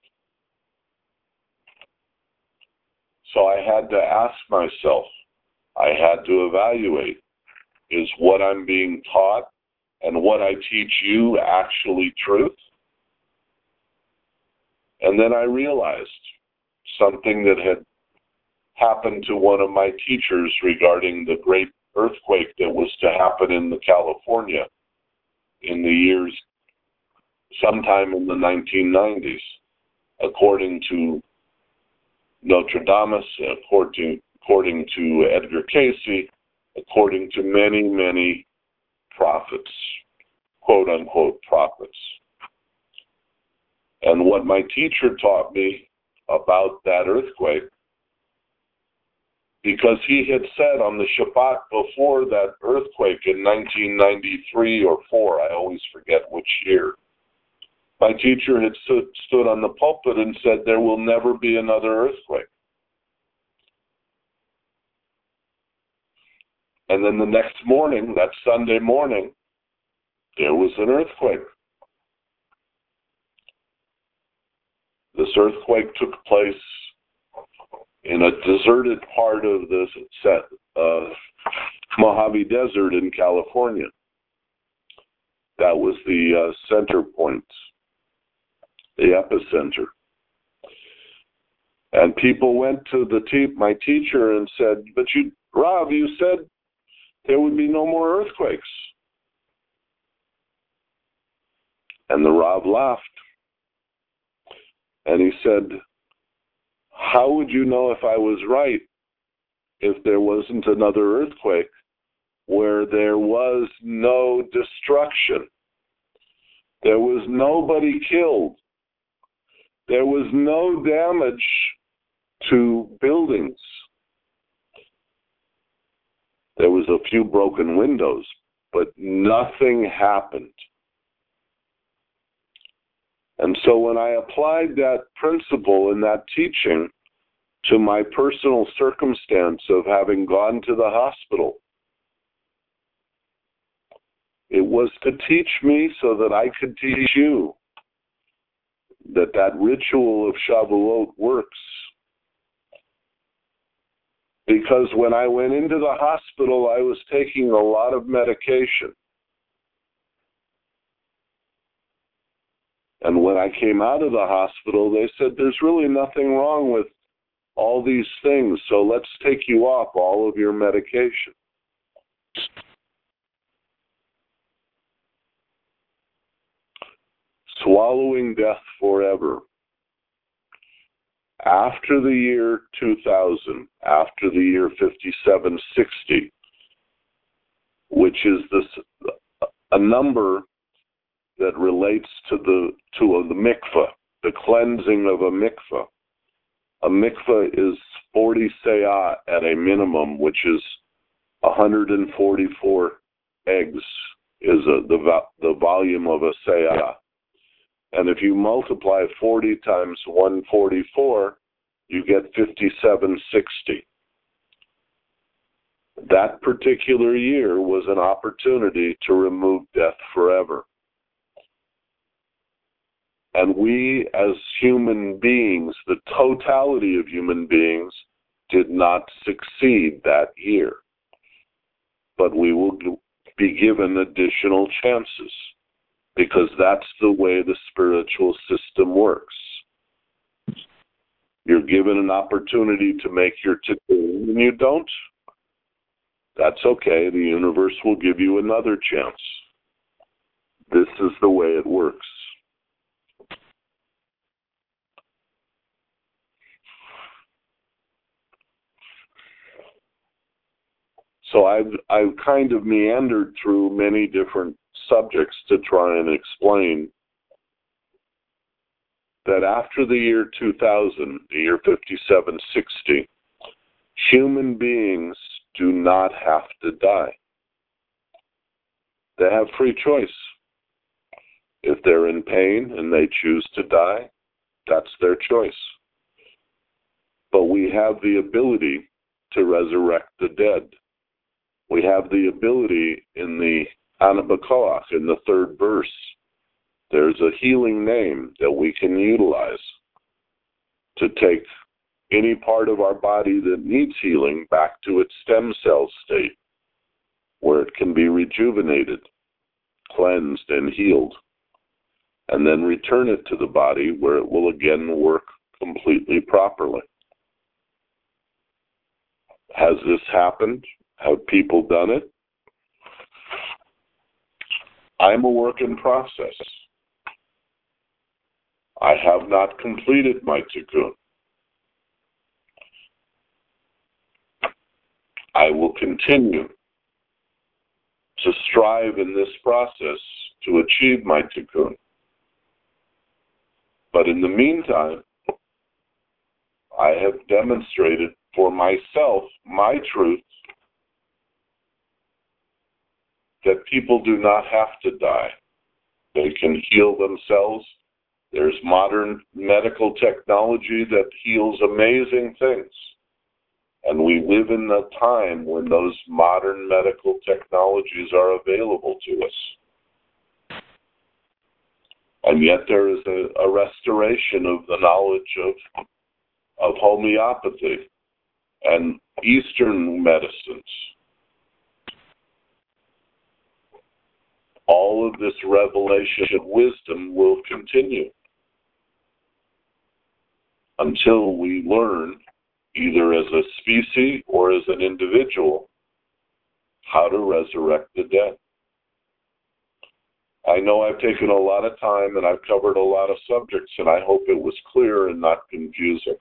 So I had to ask myself, I had to evaluate, is what I'm being taught and what I teach you actually truth? And then I realized something that had happened to one of my teachers regarding the great earthquake that was to happen in the California in the years, sometime in the nineteen nineties, according to Notre Dame, according, according to Edgar Cayce, according to many, many prophets, quote-unquote prophets. And what my teacher taught me about that earthquake, because he had said on the Shabbat before that earthquake in nineteen ninety-three or four, I always forget which year, my teacher had stood, stood on the pulpit and said, there will never be another earthquake. And then the next morning, that Sunday morning, there was an earthquake. This earthquake took place in a deserted part of the uh, Mojave Desert in California. That was the uh, center point, the epicenter. And people went to the te- my teacher and said, but you, Rav, you said there would be no more earthquakes. And the Rav laughed. And he said, how would you know if I was right if there wasn't another earthquake where there was no destruction? There was nobody killed. There was no damage to buildings. There was a few broken windows, but nothing happened. And so when I applied that principle and that teaching to my personal circumstance of having gone to the hospital, it was to teach me so that I could teach you that that ritual of Shavuot works. Because when I went into the hospital, I was taking a lot of medication. And when I came out of the hospital, they said, there's really nothing wrong with all these things, so let's take you off all of your medication. Swallowing death forever. After the year two thousand, after the year fifty-seven sixty, which is this a number that relates to the to a, the mikveh, the cleansing of a mikveh. A mikveh is forty seah at a minimum, which is one hundred forty-four eggs, is a, the the volume of a seah. And if you multiply forty times one hundred forty-four, you get fifty-seven sixty. That particular year was an opportunity to remove death forever. And we as human beings, the totality of human beings, did not succeed that year. But we will be given additional chances, because that's the way the spiritual system works. You're given an opportunity to make your tikkun, and you don't. That's okay. The universe will give you another chance. This is the way it works. So I've, I've kind of meandered through many different subjects to try and explain that after the year two thousand, the year fifty-seven sixty, human beings do not have to die. They have free choice. If they're in pain and they choose to die, that's their choice. But we have the ability to resurrect the dead. We have the ability in the Anabakoach, in the third verse. There's a healing name that we can utilize to take any part of our body that needs healing back to its stem cell state, where it can be rejuvenated, cleansed, and healed, and then return it to the body where it will again work completely properly. Has this happened? Have people done it? I'm a work in process. I have not completed my tikkun. I will continue to strive in this process to achieve my tikkun. But in the meantime, I have demonstrated for myself my truth that people do not have to die. They can heal themselves. There's modern medical technology that heals amazing things. And we live in a time when those modern medical technologies are available to us. And yet there is a, a restoration of the knowledge of, of homeopathy and Eastern medicines. All of this revelation of wisdom will continue until we learn, either as a species or as an individual, how to resurrect the dead. I know I've taken a lot of time and I've covered a lot of subjects, and I hope it was clear and not confusing.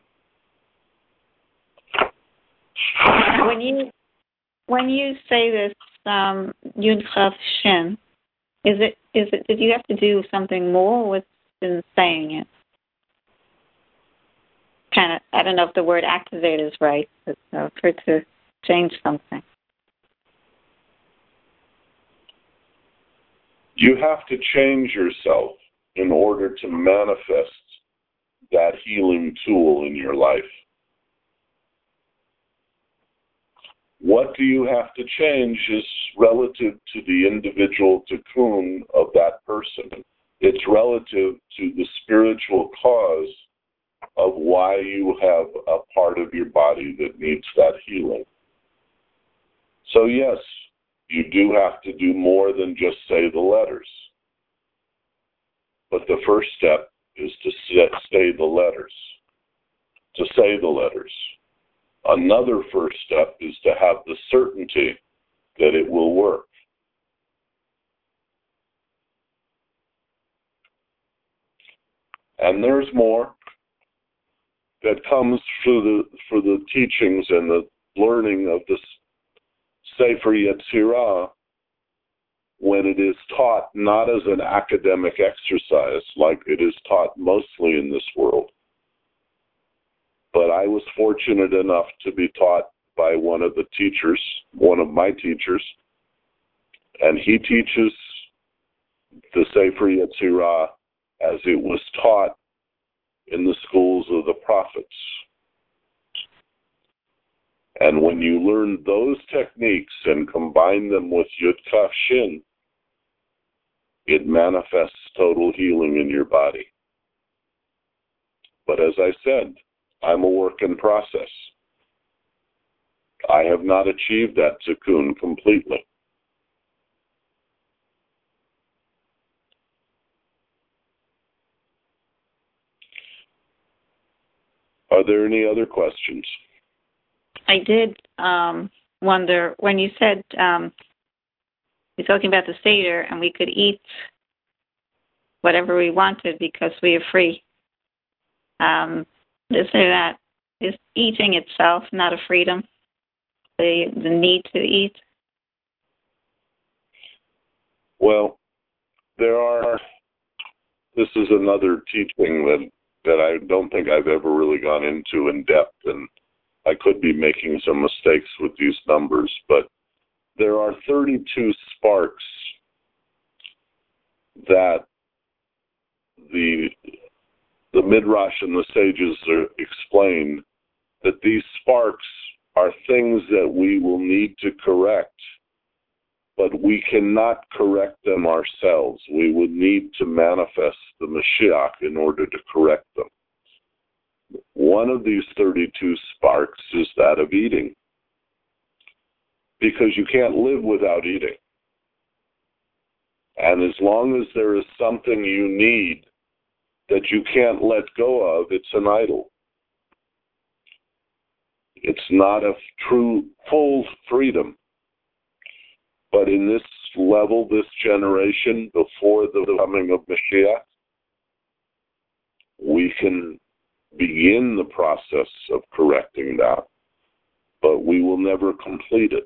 When you when you say this um, Yud Chav Shin, is it is it did you have to do something more with in saying it? Kind of, I don't know if the word activate is right, but uh, for it to change something.
You have to change yourself in order to manifest that healing tool in your life. What do you have to change is relative to the individual tikkun of that person. It's relative to the spiritual cause of why you have a part of your body that needs that healing. So yes, you do have to do more than just say the letters. But the first step is to say the letters, to say the letters. Another first step is to have the certainty that it will work. And there's more that comes for the for the teachings and the learning of this Sefer Yetzirah when it is taught not as an academic exercise like it is taught mostly in this world. But I was fortunate enough to be taught by one of the teachers, one of my teachers, and he teaches the Sefer Yetzirah as it was taught in the schools of the prophets. And when you learn those techniques and combine them with Yud Kaf Shin, it manifests total healing in your body. But as I said, I'm a work in process. I have not achieved that tikkun completely. Are there any other questions?
I did um, wonder, when you said, um, you're talking about the Seder, and we could eat whatever we wanted because we are free. Um, is there that, is eating itself not a freedom? The, the need to eat?
Well, there are, this is another teaching that, that I don't think I've ever really gone into in depth, and I could be making some mistakes with these numbers, but there are thirty-two sparks that the the Midrash and the sages are, explain that these sparks are things that we will need to correct, but we cannot correct them ourselves. We would need to manifest the Mashiach in order to correct them. One of these thirty-two sparks is that of eating, because you can't live without eating. And as long as there is something you need that you can't let go of, it's an idol. It's not a true, full freedom. But in this level, this generation, before the coming of Mashiach, we can begin the process of correcting that. but we will never complete it.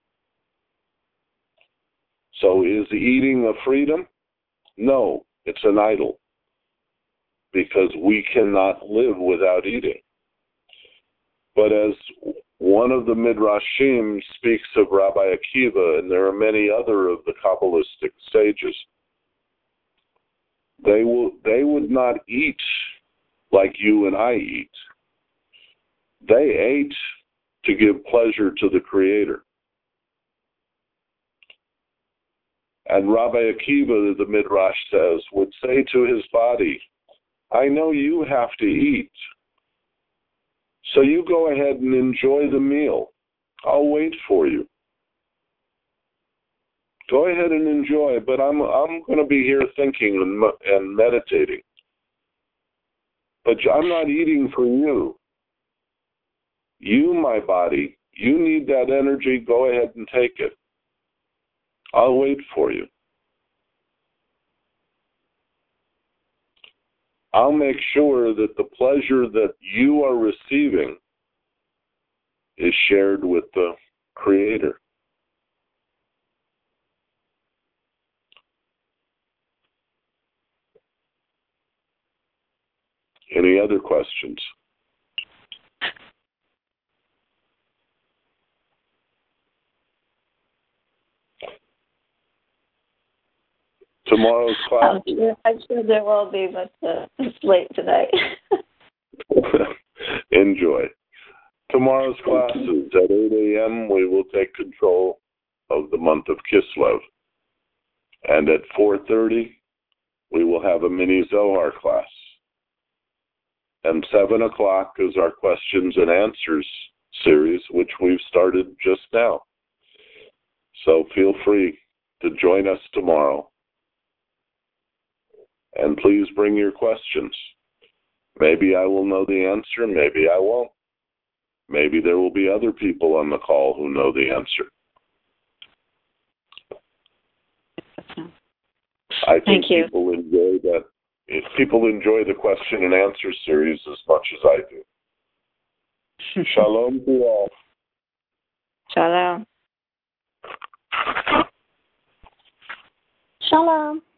So is eating a freedom? No, it's an idol, because we cannot live without eating. But as one of the Midrashim speaks of Rabbi Akiva, and there are many other of the Kabbalistic sages, they will they would not eat like you and I eat. They ate to give pleasure to the Creator. And Rabbi Akiva, the Midrash says, would say to his body, I know you have to eat, so you go ahead and enjoy the meal. I'll wait for you. Go ahead and enjoy, but I'm I'm going to be here thinking and, and meditating. But I'm not eating for you. You, my body, you need that energy. Go ahead and take it. I'll wait for you. I'll make sure that the pleasure that you are receiving is shared with the Creator. Any other questions? Tomorrow's class.
I'm sure, I'm sure there will be, but uh, it's late today.
Enjoy. Tomorrow's class is at eight a.m. We will take control of the month of Kislev. And at four thirty, we will have a mini Zohar class. And seven o'clock is our questions and answers series, which we've started just now. So feel free to join us tomorrow. And please bring your questions. Maybe I will know the answer, maybe I won't. Maybe there will be other people on the call who know the answer. I think
Thank you.
people enjoy that. If people enjoy the question and answer series as much as I do. Shalom to all.
Shalom.
Shalom.